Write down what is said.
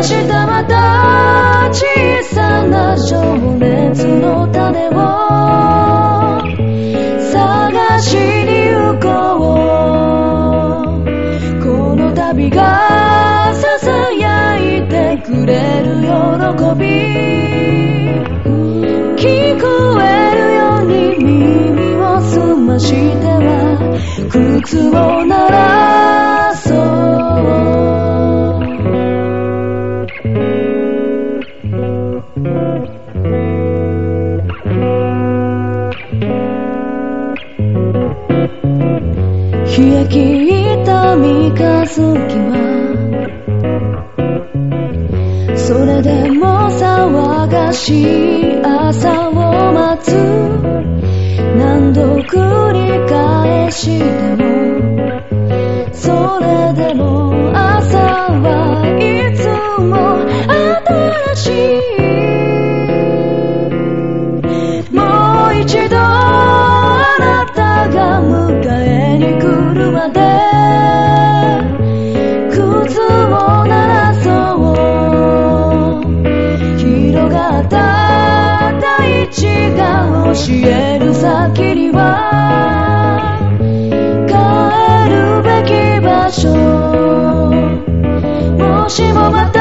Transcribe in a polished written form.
したまた小さな情熱の種を探しに行こう。この旅がささやいてくれる喜び、聞こえるように耳を澄ましては靴を鳴らそう。冷え切った三日月はそれでも騒がしい朝を待つ。何度繰り返してもそれでも朝はいつも新しい。もう一度あなたが迎えに来るまで靴を鳴らそう。広がった大地が教える先には